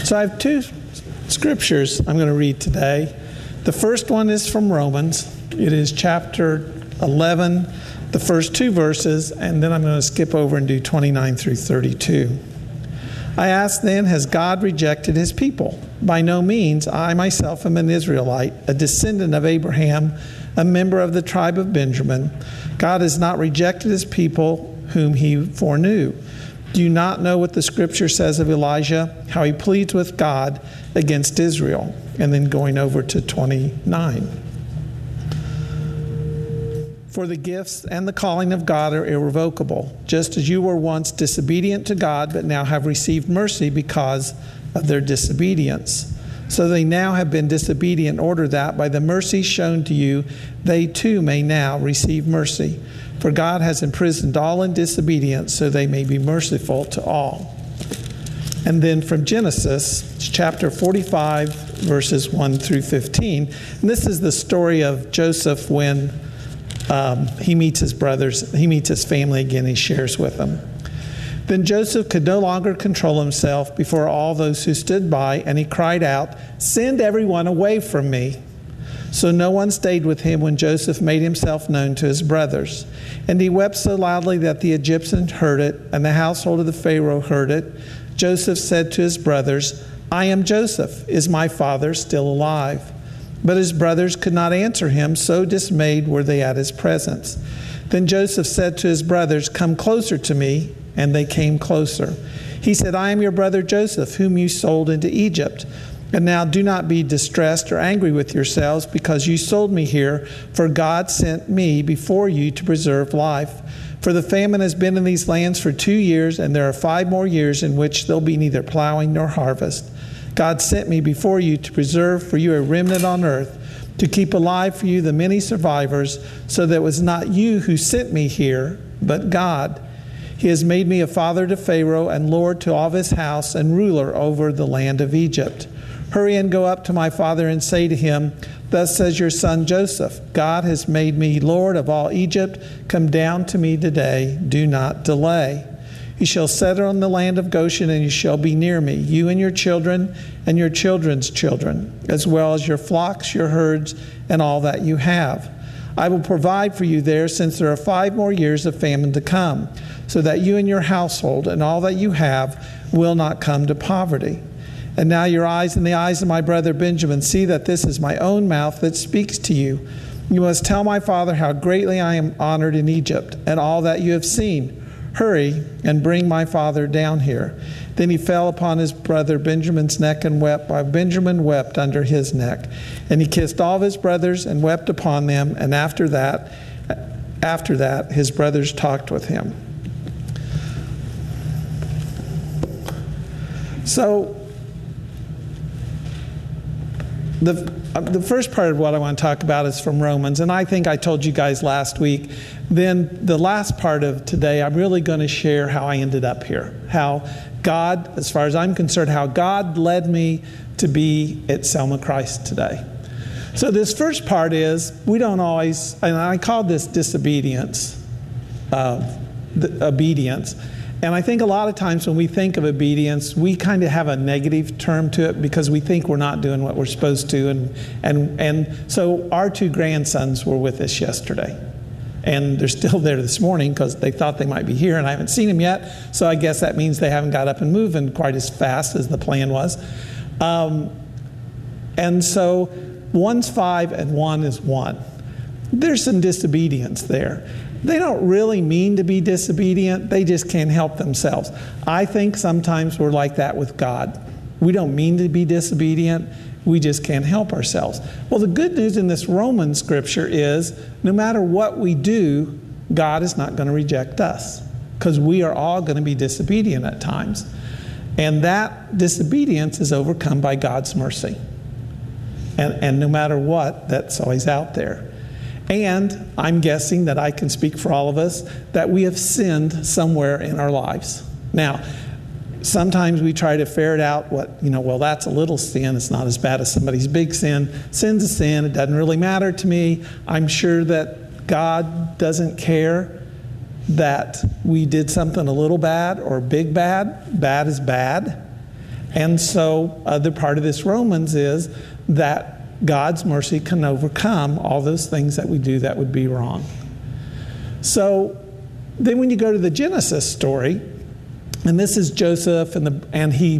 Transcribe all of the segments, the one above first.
So I have two scriptures I'm going to read today. The first one is from Romans. It is chapter 11, the first two verses, and then I'm going to skip over and do 29 through 32. I ask then, has God rejected his people? By no means. I myself am an Israelite, a descendant of Abraham, a member of the tribe of Benjamin. God has not rejected his people whom he foreknew. Do you not know what the scripture says of Elijah, how he pleads with God against Israel? And then going over to 29. For the gifts and the calling of God are irrevocable, just as you were once disobedient to God, but now have received mercy because of their disobedience. So they now have been disobedient in order that by the mercy shown to you, they too may now receive mercy. For God has imprisoned all in disobedience, so they may be merciful to all. And then from Genesis, chapter 45, verses 1 through 15. And this is the story of Joseph when he meets his brothers, he meets his family again, he shares with them. Then Joseph could no longer control himself before all those who stood by, and he cried out, "Send everyone away from me." So no one stayed with him when Joseph made himself known to his brothers. And he wept so loudly that the Egyptians heard it, and the household of the Pharaoh heard it. Joseph said to his brothers, "I am Joseph. Is my father still alive?" But his brothers could not answer him, so dismayed were they at his presence. Then Joseph said to his brothers, "Come closer to me." And they came closer. He said, "I am your brother Joseph, whom you sold into Egypt. And now do not be distressed or angry with yourselves because you sold me here, for God sent me before you to preserve life. For the famine has been in these lands for 2 years, and there are 5 more years in which there'll be neither plowing nor harvest. God sent me before you to preserve for you a remnant on earth, to keep alive for you the many survivors, so that it was not you who sent me here, but God. He has made me a father to Pharaoh and lord to all of his house and ruler over the land of Egypt. Hurry and go up to my father and say to him, 'Thus says your son Joseph, God has made me lord of all Egypt. Come down to me today. Do not delay. You shall settle in the land of Goshen, and you shall be near me, you and your children and your children's children, as well as your flocks, your herds, and all that you have. I will provide for you there, since there are 5 more years of famine to come, so that you and your household and all that you have will not come to poverty. And now your eyes and the eyes of my brother Benjamin see that this is my own mouth that speaks to you. You must tell my father how greatly I am honored in Egypt, and all that you have seen. Hurry and bring my father down here." Then he fell upon his brother Benjamin's neck and wept, while Benjamin wept under his neck. And he kissed all of his brothers and wept upon them. And after that, his brothers talked with him. So the first part of what I want to talk about is from Romans, and I think I told you guys last week. Then the last part of today, I'm really going to share how I ended up here. How God, as far as I'm concerned, how God led me to be at Selma Christ today. So this first part is, we don't always, and I call this disobedience, obedience. And I think a lot of times when we think of obedience, we kind of have a negative term to it because we think we're not doing what we're supposed to. And so our 2 grandsons were with us yesterday. And they're still there this morning because they thought they might be here, and I haven't seen them yet. So I guess that means they haven't got up and moving quite as fast as the plan was. And so one's 5 and one is 1. There's some disobedience there. They don't really mean to be disobedient. They just can't help themselves. I think sometimes we're like that with God. We don't mean to be disobedient. We just can't help ourselves. Well, the good news in this Roman scripture is no matter what we do, God is not going to reject us, because we are all going to be disobedient at times. And that disobedience is overcome by God's mercy. And no matter what, that's always out there. And I'm guessing that I can speak for all of us that we have sinned somewhere in our lives. Now, sometimes we try to ferret out well, that's a little sin. It's not as bad as somebody's big sin. Sin's a sin. It doesn't really matter to me. I'm sure that God doesn't care that we did something a little bad or big bad. Bad is bad. And so the part of this Romans is that God's mercy can overcome all those things that we do that would be wrong. So then when you go to the Genesis story, and this is Joseph, and you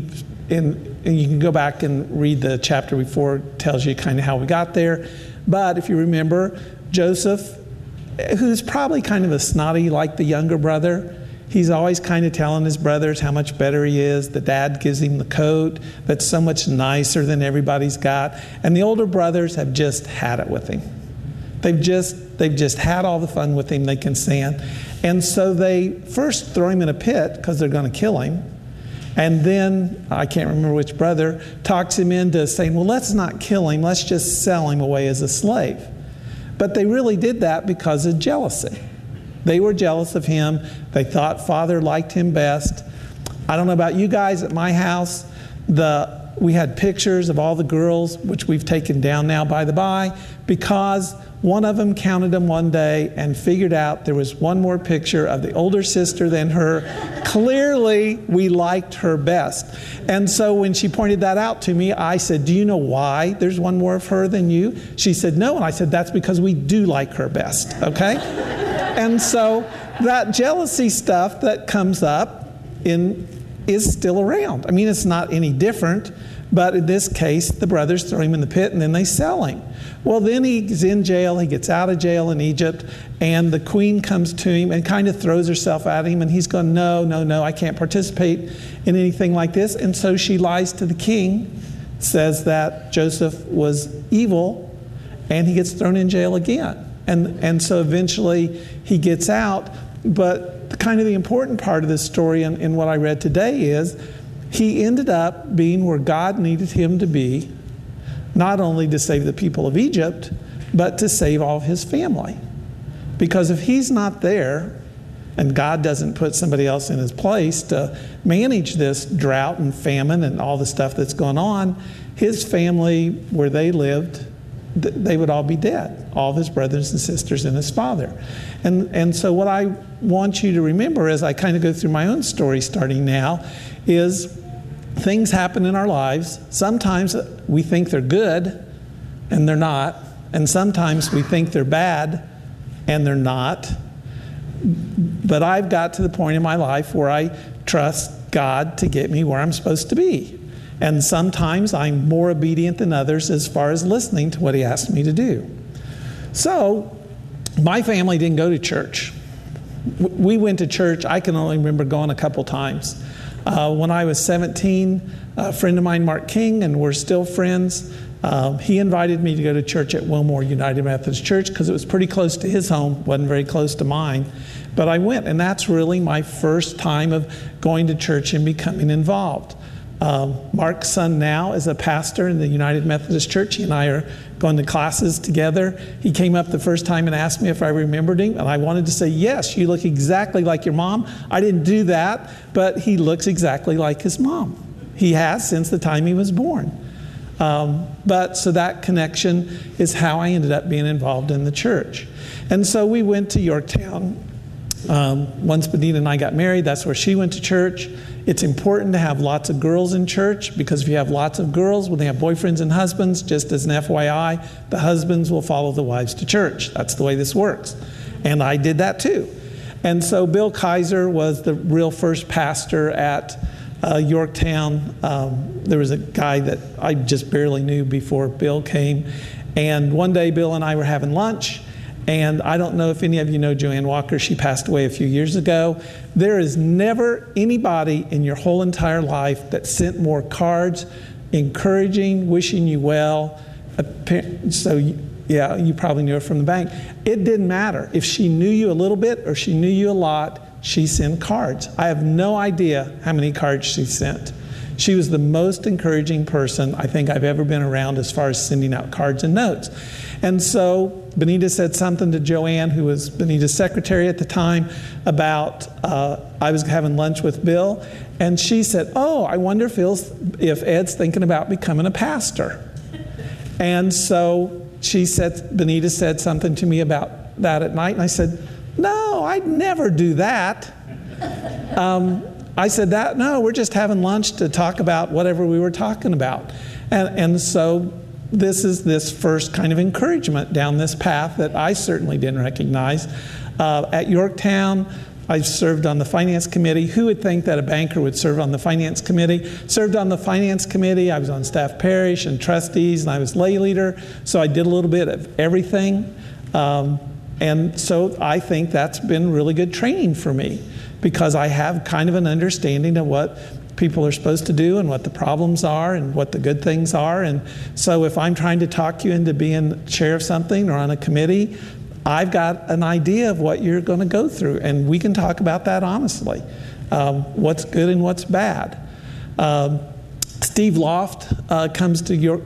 can go back and read the chapter before, it tells you kind of how we got there. But if you remember, Joseph, who's probably kind of a snotty like the younger brother, he's always kind of telling his brothers how much better he is. The dad gives him the coat that's so much nicer than everybody's got. And the older brothers have just had it with him. They've just had all the fun with him they can stand. And so they first throw him in a pit because they're going to kill him. And then, I can't remember which brother, talks him into saying, well, let's not kill him. Let's just sell him away as a slave. But they really did that because of jealousy. They were jealous of him. They thought father liked him best. I don't know about you guys at my house. We had pictures of all the girls, which we've taken down now by the by, because one of them counted them one day and figured out there was one more picture of the older sister than her. Clearly, we liked her best. And so when she pointed that out to me, I said, do you know why there's one more of her than you? She said, no. And I said, that's because we do like her best, okay? And so that jealousy stuff that comes up is still around. I mean, it's not any different, but in this case, the brothers throw him in the pit and then they sell him. Well, then he's in jail. He gets out of jail in Egypt, and the queen comes to him and kind of throws herself at him, and he's going, no, I can't participate in anything like this. And so she lies to the king, says that Joseph was evil, and he gets thrown in jail again. And so eventually he gets out, but kind of the important part of this story in what I read today is he ended up being where God needed him to be, not only to save the people of Egypt, but to save all of his family. Because if he's not there, and God doesn't put somebody else in his place to manage this drought and famine and all the stuff that's going on, his family, where they lived, they would all be dead, all of his brothers and sisters and his father. And so what I want you to remember as I kind of go through my own story starting now is things happen in our lives. Sometimes we think they're good and they're not. And sometimes we think they're bad and they're not. But I've got to the point in my life where I trust God to get me where I'm supposed to be. And sometimes I'm more obedient than others as far as listening to what he asked me to do. So my family didn't go to church. We went to church. I can only remember going a couple times. When I was 17, a friend of mine, Mark King, and we're still friends, he invited me to go to church at Wilmore United Methodist Church because it was pretty close to his home, wasn't very close to mine. But I went, and that's really my first time of going to church and becoming involved. Mark's son now is a pastor in the United Methodist Church. He and I are going to classes together. He came up the first time and asked me if I remembered him, and I wanted to say, yes, you look exactly like your mom. I didn't do that, but he looks exactly like his mom. He has since the time he was born. But so that connection is how I ended up being involved in the church. And so we went to Yorktown. Once Benita and I got married, that's where she went to church. It's important to have lots of girls in church because if you have lots of girls, when they have boyfriends and husbands, just as an FYI, the husbands will follow the wives to church. That's the way this works. And I did that too. And so Bill Kaiser was the real first pastor at Yorktown. There was a guy that I just barely knew before Bill came. And one day Bill and I were having lunch. And I don't know if any of you know Joanne Walker. She passed away a few years ago. There is never anybody in your whole entire life that sent more cards, encouraging, wishing you well. So, yeah, you probably knew her from the bank. It didn't matter. If she knew you a little bit or she knew you a lot, she sent cards. I have no idea how many cards she sent. She was the most encouraging person I think I've ever been around as far as sending out cards and notes. And so Benita said something to Joanne, who was Benita's secretary at the time, about I was having lunch with Bill, and she said, oh, I wonder if Ed's thinking about becoming a pastor. And so Benita said something to me about that at night, and I said, no, I'd never do that. I said, no, we're just having lunch to talk about whatever we were talking about. And so this is this first kind of encouragement down this path that I certainly didn't recognize. At Yorktown, I served on the finance committee. Who would think that a banker would serve on the finance committee? Served on the finance committee. I was on staff parish and trustees, and I was lay leader. So I did a little bit of everything. And so I think that's been really good training for me, because I have kind of an understanding of what people are supposed to do and what the problems are and what the good things are. And so if I'm trying to talk you into being chair of something or on a committee, I've got an idea of what you're going to go through, and we can talk about that honestly, what's good and what's bad. Steve Loft comes to your,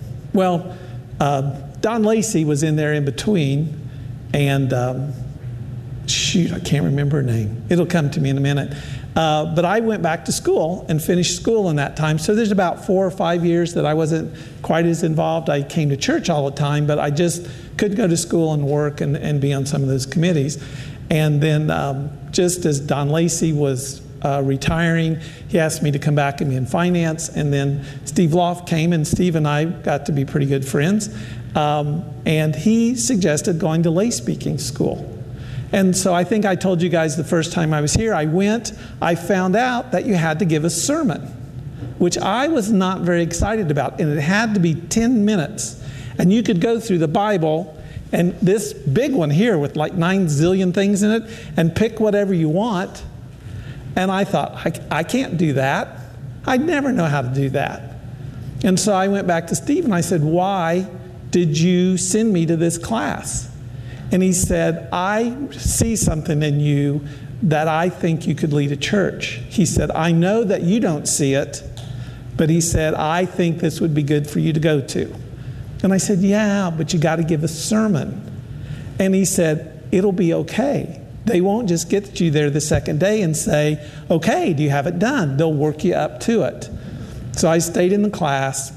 Don Lacey was in there in between, and I can't remember her name. It'll come to me in a minute. But I went back to school and finished school in that time. So there's about 4 or 5 years that I wasn't quite as involved. I came to church all the time, but I just couldn't go to school and work and be on some of those committees. And then just as Don Lacey was retiring, he asked me to come back and be in finance. And then Steve Loft came, and Steve and I got to be pretty good friends. And he suggested going to lay speaking school. And so I think I told you guys the first time I was here, I found out that you had to give a sermon, which I was not very excited about. And it had to be 10 minutes. And you could go through the Bible, and this big one here with like 9 zillion things in it, and pick whatever you want. And I thought, I can't do that. I'd never know how to do that. And so I went back to Steve and I said, why did you send me to this class? And he said, I see something in you that I think you could lead a church. He said, I know that you don't see it, but he said, I think this would be good for you to go to. And I said, yeah, but you got to give a sermon. And he said, it'll be okay. They won't just get you there the second day and say, okay, do you have it done? They'll work you up to it. So I stayed in the class.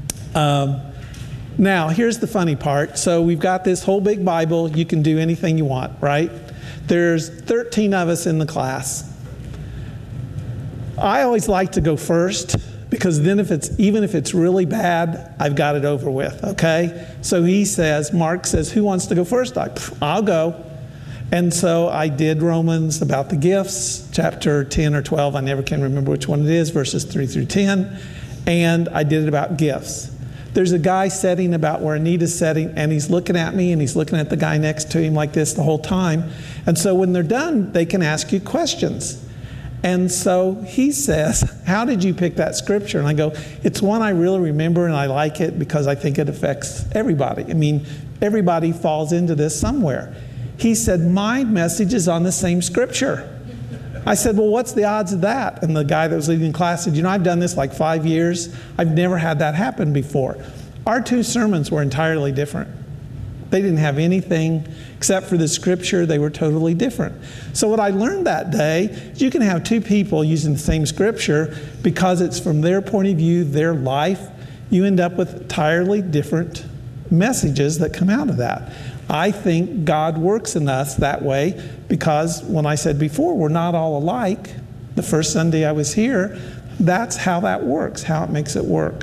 Now, here's the funny part. So we've got this whole big Bible. You can do anything you want, right? There's 13 of us in the class. I always like to go first, because then even if it's really bad, I've got it over with, okay? So Mark says, who wants to go first? I'll go. And so I did Romans about the gifts, chapter 10 or 12. I never can remember which one it is, verses 3 through 10. And I did it about gifts. There's a guy sitting about where Anita's sitting, and he's looking at me, and he's looking at the guy next to him like this the whole time. And so when they're done, they can ask you questions. And so he says, how did you pick that scripture? And I go, it's one I really remember, and I like it because I think it affects everybody. I mean, everybody falls into this somewhere. He said, my message is on the same scripture. I said, well, what's the odds of that? And the guy that was leading the class said, I've done this like 5 years. I've never had that happen before. Our 2 sermons were entirely different. They didn't have anything except for the scripture. They were totally different. So what I learned that day is you can have 2 people using the same scripture, because it's from their point of view, their life. You end up with entirely different messages that come out of that. I think God works in us that way, because when I said before, we're not all alike. The first Sunday I was here, that's how that works, how it makes it work.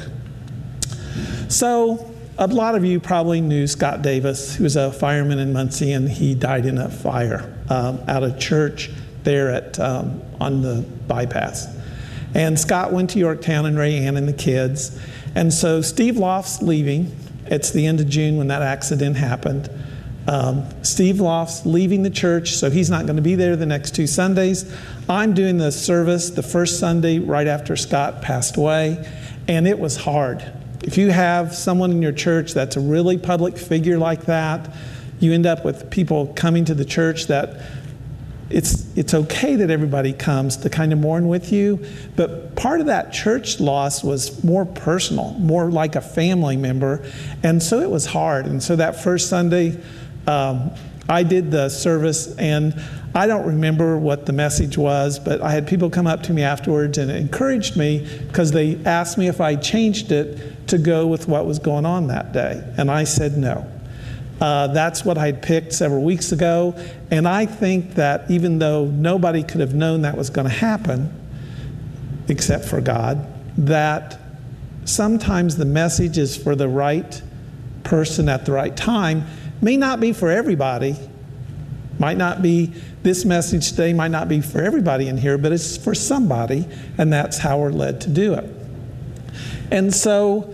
So a lot of you probably knew Scott Davis, who was a fireman in Muncie, and he died in a fire out of church there on the bypass. And Scott went to Yorktown and Ray Ann and the kids. And so Steve Loft's leaving. It's the end of June when that accident happened. Steve Loft's leaving the church, so he's not going to be there the next 2 Sundays. I'm doing the service the first Sunday right after Scott passed away, and it was hard. If you have someone in your church that's a really public figure like that, you end up with people coming to the church that it's okay that everybody comes to kind of mourn with you, but part of that church loss was more personal, more like a family member, and so it was hard. And so that first Sunday, I did the service, and I don't remember what the message was, but I had people come up to me afterwards and encouraged me, because they asked me if I changed it to go with what was going on that day. And I said no. That's what I'd picked several weeks ago. And I think that even though nobody could have known that was going to happen, except for God, that sometimes the message is for the right person at the right time. May not be for everybody. Might not be, this message today might not be for everybody in here, but it's for somebody, and that's how we're led to do it. And so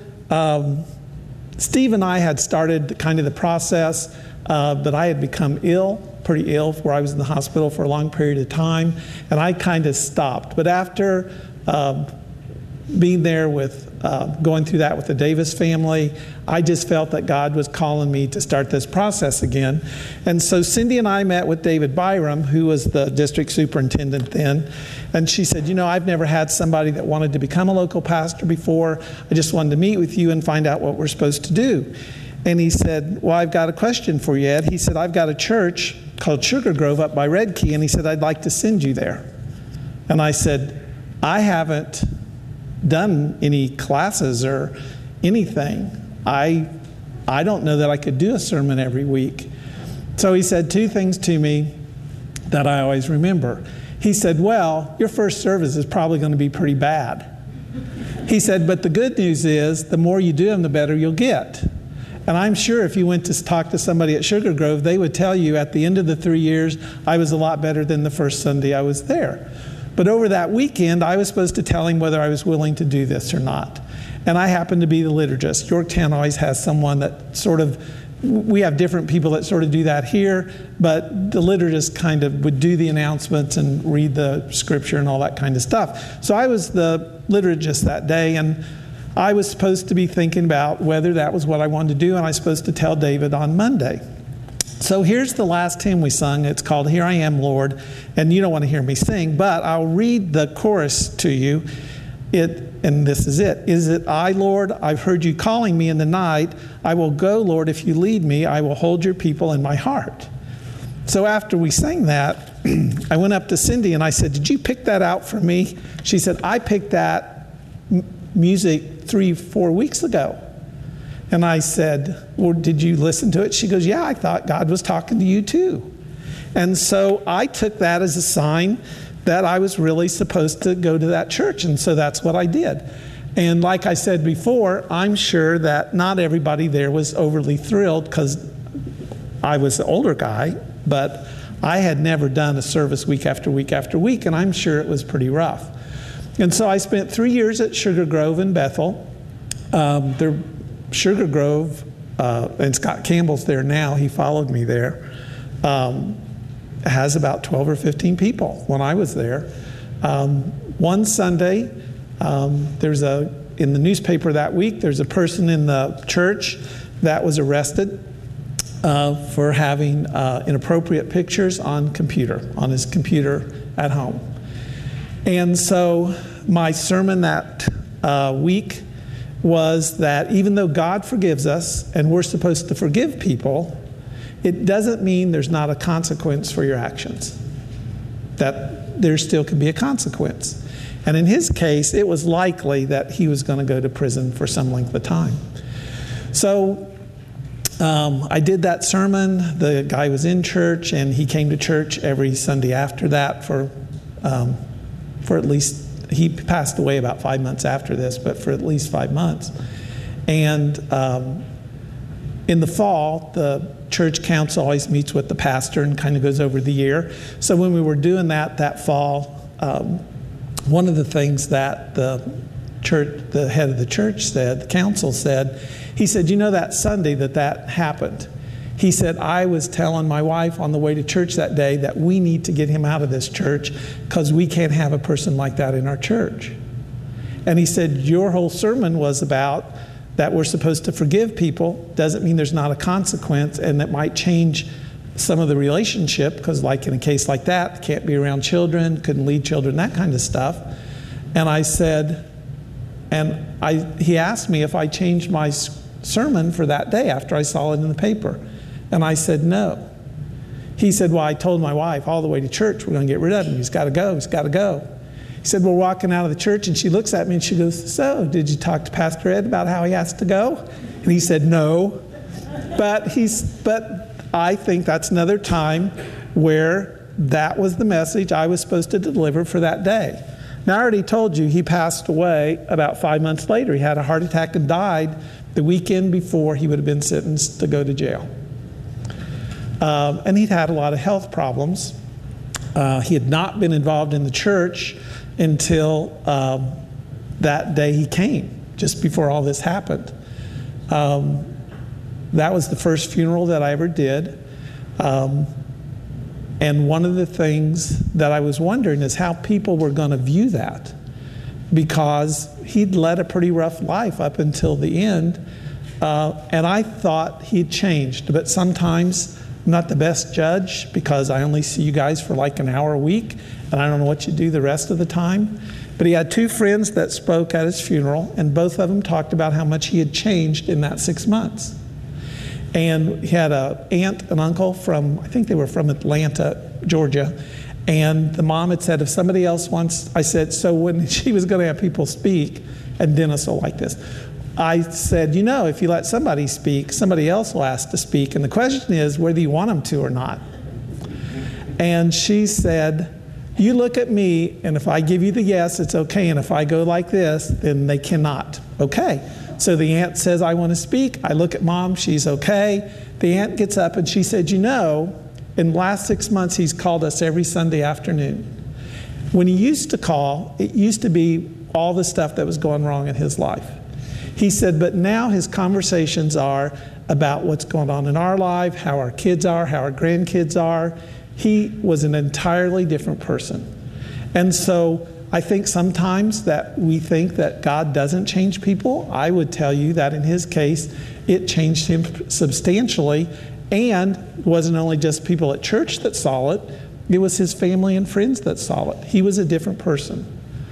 Steve and I had started kind of the process that I had become pretty ill, where I was in the hospital for a long period of time, and I kind of stopped. But after being there with going through that with the Davis family, I just felt that God was calling me to start this process again. And so Cindy and I met with David Byram, who was the district superintendent then, and she said, I've never had somebody that wanted to become a local pastor before. I just wanted to meet with you and find out what we're supposed to do. And he said, well, I've got a question for you, Ed. He said, I've got a church called Sugar Grove up by Red Key, and he said, I'd like to send you there. And I said, I haven't done any classes or anything. I don't know that I could do a sermon every week. So he said two things to me that I always remember. He said, well, your first service is probably going to be pretty bad. He said, but the good news is the more you do them, the better you'll get. And I'm sure if you went to talk to somebody at Sugar Grove, they would tell you at the end of the 3 years, I was a lot better than the first Sunday I was there. But over that weekend, I was supposed to tell him whether I was willing to do this or not. And I happened to be the liturgist. Yorktown always has someone that we have different people that sort of do that here, but the liturgist kind of would do the announcements and read the scripture and all that kind of stuff. So I was the liturgist that day, and I was supposed to be thinking about whether that was what I wanted to do, and I was supposed to tell David on Monday. So here's the last hymn we sung. It's called Here I Am, Lord. And you don't want to hear me sing, but I'll read the chorus to you. And this is it. Is it I, Lord? I've heard you calling me in the night. I will go, Lord, if you lead me. I will hold your people in my heart. So after we sang that, I went up to Cindy and I said, did you pick that out for me? She said, I picked that music 3-4 weeks ago. And I said, well, did you listen to it? She goes, yeah, I thought God was talking to you too. And so I took that as a sign that I was really supposed to go to that church. And so that's what I did. And like I said before, I'm sure that not everybody there was overly thrilled because I was the older guy, but I had never done a service week after week after week, and I'm sure it was pretty rough. And so I spent 3 years at Sugar Grove in Bethel. Sugar Grove, and Scott Campbell's there now, he followed me there, has about 12 or 15 people when I was there. One Sunday, in the newspaper that week, there's a person in the church that was arrested for having inappropriate pictures on his computer at home. And so my sermon that week was that even though God forgives us and we're supposed to forgive people, it doesn't mean there's not a consequence for your actions. That there still can be a consequence. And in his case, it was likely that he was going to go to prison for some length of time. So I did that sermon. The guy was in church, and he came to church every Sunday after that for at least, he passed away about 5 months after this, but for at least 5 months. And in the fall, the church council always meets with the pastor and kind of goes over the year. So when we were doing that fall, one of the things that the head of the church said, the council said, he said, that Sunday that happened, he said, I was telling my wife on the way to church that day that we need to get him out of this church because we can't have a person like that in our church. And he said, your whole sermon was about that we're supposed to forgive people. Doesn't mean there's not a consequence, and that might change some of the relationship, because like in a case like that, can't be around children, couldn't lead children, that kind of stuff. And I said, he asked me if I changed my sermon for that day after I saw it in the paper. And I said, no. He said, well, I told my wife all the way to church, we're going to get rid of him. He's got to go. He's got to go. He said, we're walking out of the church, and she looks at me and she goes, so did you talk to Pastor Ed about how he has to go? And he said, no. But I think that's another time where that was the message I was supposed to deliver for that day. Now, I already told you he passed away about 5 months later. He had a heart attack and died the weekend before he would have been sentenced to go to jail. And he'd had a lot of health problems. He had not been involved in the church until that day he came, just before all this happened. That was the first funeral that I ever did. And one of the things that I was wondering is how people were going to view that, because he'd led a pretty rough life up until the end. And I thought he'd changed, but sometimes I'm not the best judge because I only see you guys for like an hour a week, and I don't know what you do the rest of the time. But he had 2 friends that spoke at his funeral, and both of them talked about how much he had changed in that 6 months. And he had an aunt and uncle from, I think they were from Atlanta, Georgia. And the mom had said, if somebody else wants, I said, so when she was going to have people speak, and Dennis will like this, I said, you know, if you let somebody speak, somebody else will ask to speak. And the question is whether you want them to or not. And she said, you look at me, and if I give you the yes, it's okay. And if I go like this, then they cannot. Okay. So the aunt says, I want to speak. I look at Mom. She's okay. The aunt gets up and she said, you know, in the last 6 months, he's called us every Sunday afternoon. When he used to call, it used to be all the stuff that was going wrong in his life. He said, but now his conversations are about what's going on in our life, how our kids are, how our grandkids are. He was an entirely different person. And so I think sometimes that we think that God doesn't change people. I would tell you that in his case, it changed him substantially, and it wasn't only just people at church that saw it, it was his family and friends that saw it. He was a different person.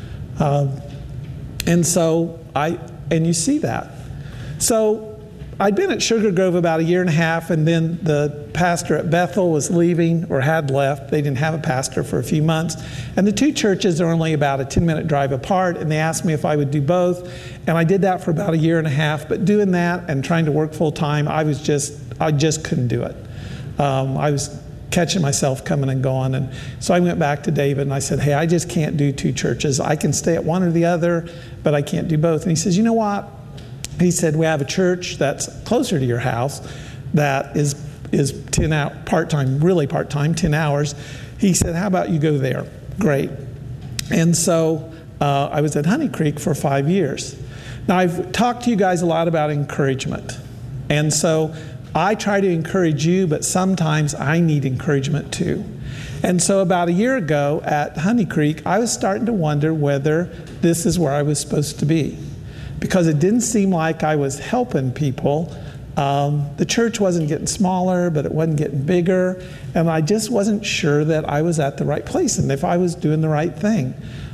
And you see that. So I'd been at Sugar Grove about 1.5 years, and then the pastor at Bethel was leaving or had left. They didn't have a pastor for a few months. And the 2 churches are only about a 10-minute drive apart, and they asked me if I would do both. And I did that for about 1.5 years, but doing that and trying to work full time, I just couldn't do it. I was catching myself coming and going. And so I went back to David and I said, hey, I just can't do 2 churches. I can stay at one or the other, but I can't do both. And he says, you know what? He said, we have a church that's closer to your house that is 10 out part-time, really part-time, 10 hours. He said, how about you go there? Great. And so I was at Honey Creek for 5 years. Now, I've talked to you guys a lot about encouragement. And so I try to encourage you, but sometimes I need encouragement too. And so about 1 year ago at Honey Creek, I was starting to wonder whether this is where I was supposed to be, because it didn't seem like I was helping people. The church wasn't getting smaller, but it wasn't getting bigger, and I just wasn't sure that I was at the right place and if I was doing the right thing.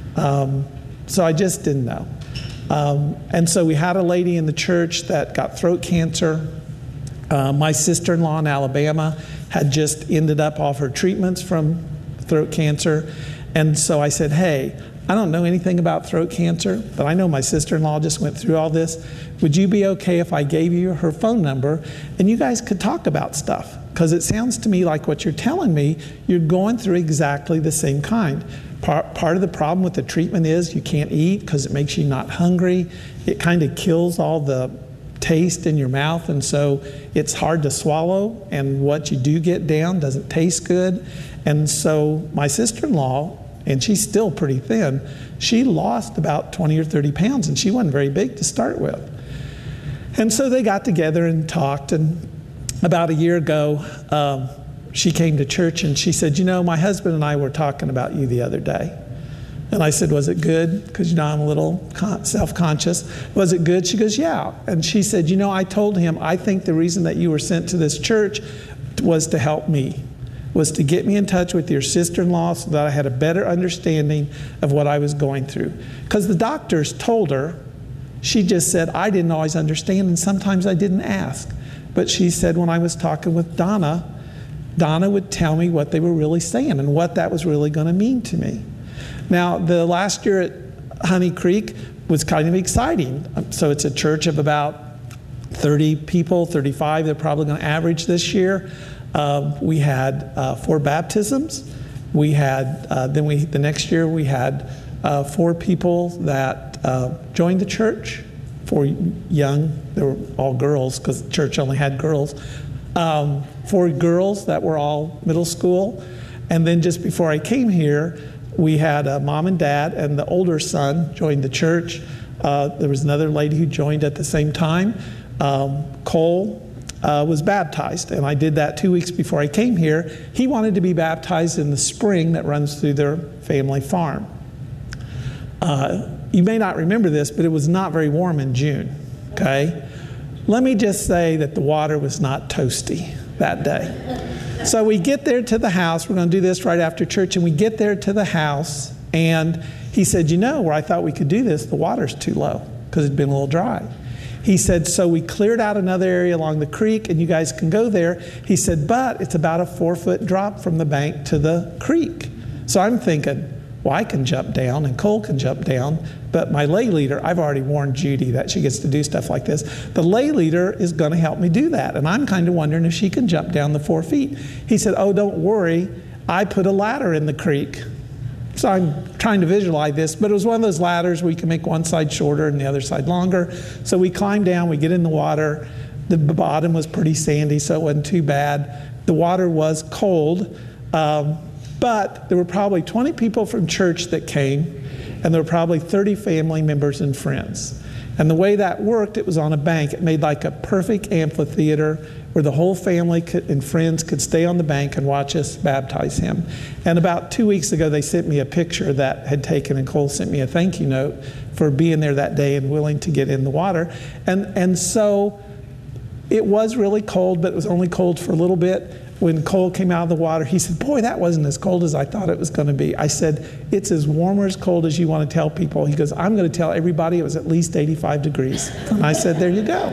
So I just didn't know. And so we had a lady in the church that got throat cancer. My sister-in-law in Alabama had just ended up off her treatments from throat cancer. And so I said, hey, I don't know anything about throat cancer, but I know my sister-in-law just went through all this. Would you be okay if I gave you her phone number and you guys could talk about stuff? Because it sounds to me like what you're telling me, you're going through exactly the same kind. Part of the problem with the treatment is you can't eat because it makes you not hungry. It kind of kills all the taste in your mouth, and so it's hard to swallow, and what you do get down doesn't taste good. And so my sister-in-law, and she's still pretty thin, she lost about 20 or 30 pounds, and she wasn't very big to start with. And so they got together and talked, and about 1 year ago, she came to church and she said, you know, my husband and I were talking about you the other day. And I said, was it good? Because, you know, I'm a little self-conscious. Was it good? She goes, yeah. And she said, you know, I told him, I think the reason that you were sent to this church was to help me, was to get me in touch with your sister-in-law so that I had a better understanding of what I was going through. Because the doctors told her, she just said, I didn't always understand, and sometimes I didn't ask. But she said when I was talking with Donna, Donna would tell me what they were really saying and what that was really going to mean to me. Now, the last year at Honey Creek was kind of exciting. So it's a church of about 30 people, 35 they're probably going to average this year. We had 4 baptisms. We had, the next year we had 4 people that joined the church, 4 young, they were all girls because the church only had girls, 4 girls that were all middle school. And then just before I came here, we had a mom and dad, and the older son joined the church. There was another lady who joined at the same time. Cole was baptized, and I did that 2 weeks before I came here. He wanted to be baptized in the spring that runs through their family farm. You may not remember this, but it was not very warm in June, okay? Let me just say that the water was not toasty that day. So we get there to the house. We're going to do this right after church, and we get there to the house, and he said, you know, where I thought we could do this, the water's too low because it'd been a little dry. He said, so we cleared out another area along the creek, and you guys can go there. He said, but it's about a 4-foot drop from the bank to the creek. So I'm thinking, well, I can jump down, and Cole can jump down, but my lay leader, I've already warned Judy that she gets to do stuff like this. The lay leader is going to help me do that, and I'm kind of wondering if she can jump down the 4 feet. He said, oh, don't worry, I put a ladder in the creek. So I'm trying to visualize this, but it was one of those ladders where you can make one side shorter and the other side longer. So we climb down, we get in the water. The bottom was pretty sandy, so it wasn't too bad. The water was cold, but there were probably 20 people from church that came, and there were probably 30 family members and friends. And the way that worked, it was on a bank. It made like a perfect amphitheater where the whole family and friends could stay on the bank and watch us baptize him. And about 2 weeks ago, they sent me a picture that had taken, and Cole sent me a thank you note for being there that day and willing to get in the water. And so it was really cold, but it was only cold for a little bit. When Cole came out of the water, he said, boy, that wasn't as cold as I thought it was going to be. I said, it's as warm or as cold as you want to tell people. He goes, I'm going to tell everybody it was at least 85 degrees. And I said, there you go.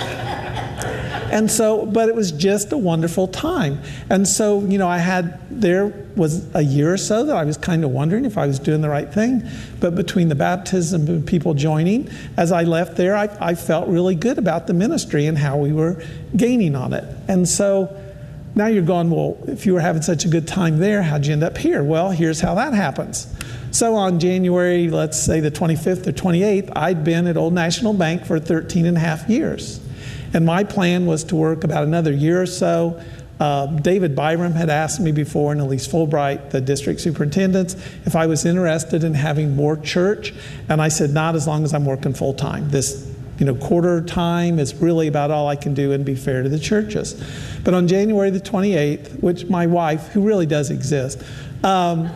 And so, but it was just a wonderful time. And so, you know, there was a year or so that I was kind of wondering if I was doing the right thing. But between the baptism and people joining, as I left there, I felt really good about the ministry and how we were gaining on it. And so now you're going, well, if you were having such a good time there, how'd you end up here? Well, here's how that happens. So on January, let's say the 25th or 28th, I'd been at Old National Bank for 13 and a half years. And my plan was to work about another year or so. David Byram had asked me before, and Elise Fulbright, the district superintendents, if I was interested in having more church. And I said, not as long as I'm working full time. This, quarter time is really about all I can do and be fair to the churches. But on January the 28th, which my wife, who really does exist, on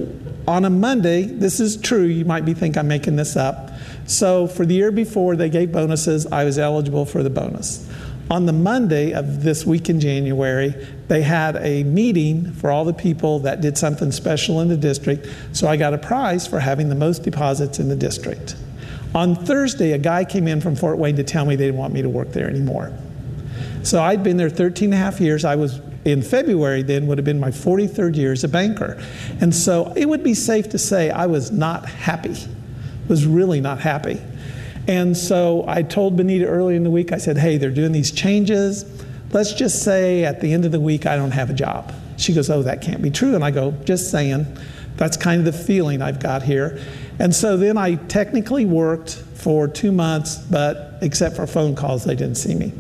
a Monday, this is true, you might think I'm making this up. So for the year before they gave bonuses, I was eligible for the bonus. On the Monday of this week in January, they had a meeting for all the people that did something special in the district, so I got a prize for having the most deposits in the district. On Thursday, a guy came in from Fort Wayne to tell me they didn't want me to work there anymore. So I'd been there 13 and a half years. I was, in February then, would have been my 43rd year as a banker. And so it would be safe to say I was not happy. Was really not happy. And so I told Benita early in the week, I said, hey, they're doing these changes. Let's just say at the end of the week, I don't have a job. She goes, oh, that can't be true. And I go, just saying. That's kind of the feeling I've got here. And so then I technically worked for 2 months, but except for phone calls, they didn't see me.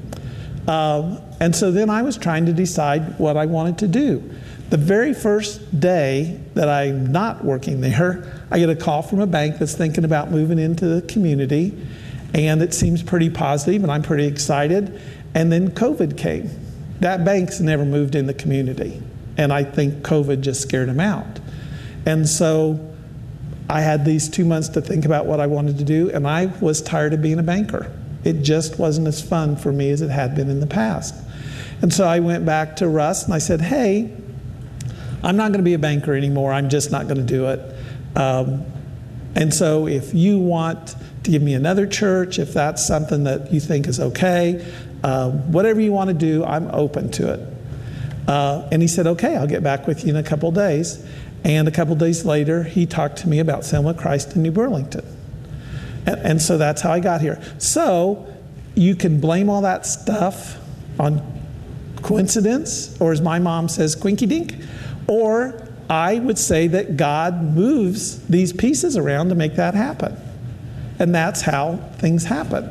And so then I was trying to decide what I wanted to do. The very first day that I'm not working there, I get a call from a bank that's thinking about moving into the community, and it seems pretty positive, and I'm pretty excited. And then COVID came. That bank's never moved in the community, and I think COVID just scared them out. And so I had these 2 months to think about what I wanted to do, and I was tired of being a banker. It just wasn't as fun for me as it had been in the past. And so I went back to Russ, and I said, hey, I'm not going to be a banker anymore. I'm just not going to do it. And so if you want to give me another church, if that's something that you think is okay, whatever you want to do, I'm open to it. And he said, okay, I'll get back with you in a couple days. And a couple days later, he talked to me about Selma Christ in New Burlington. And so that's how I got here. So you can blame all that stuff on coincidence, or as my mom says, quinky dink, or I would say that God moves these pieces around to make that happen. And that's how things happen.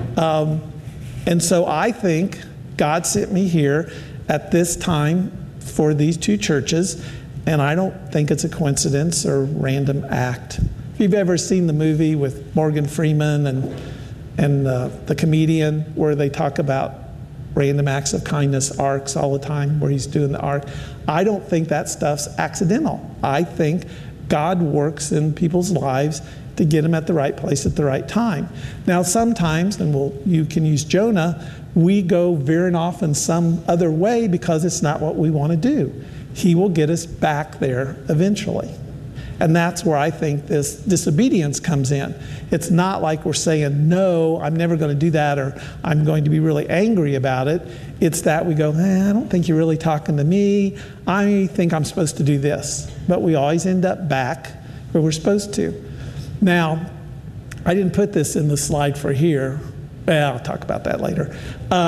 And so I think God sent me here at this time for these two churches, and I don't think it's a coincidence or random act. If you've ever seen the movie with Morgan Freeman and the comedian where they talk about random acts of kindness, arcs all the time, where he's doing the arc, I don't think that stuff's accidental. I think God works in people's lives to get them at the right place at the right time. Now sometimes, and you can use Jonah, we go veering off in some other way because it's not what we want to do. He will get us back there eventually. And that's where I think this disobedience comes in. It's not like we're saying, no, I'm never going to do that, or I'm going to be really angry about it. It's that we go, I don't think you're really talking to me. I think I'm supposed to do this. But we always end up back where we're supposed to. Now, I didn't put this in the slide for here. I'll talk about that later.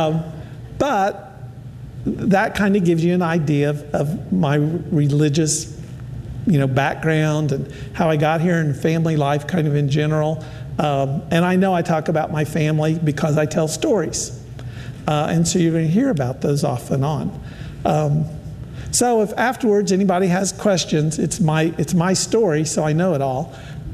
But that kind of gives you an idea of my religious background and how I got here and family life kind of in general. And I know I talk about my family because I tell stories. And so you're going to hear about those off and on. So if afterwards anybody has questions, it's my story, so I know it all.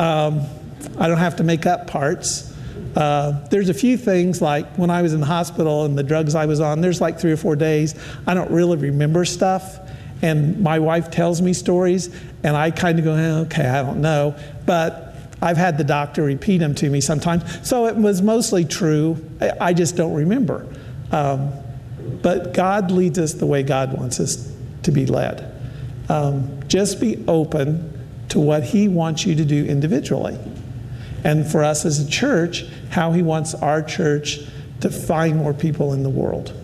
I don't have to make up parts. There's a few things like when I was in the hospital and the drugs I was on, there's like 3 or 4 days I don't really remember stuff. And my wife tells me stories, and I kind of go, okay, I don't know. But I've had the doctor repeat them to me sometimes. So it was mostly true. I just don't remember. But God leads us the way God wants us to be led. Just be open to what He wants you to do individually. And for us as a church, how He wants our church to find more people in the world.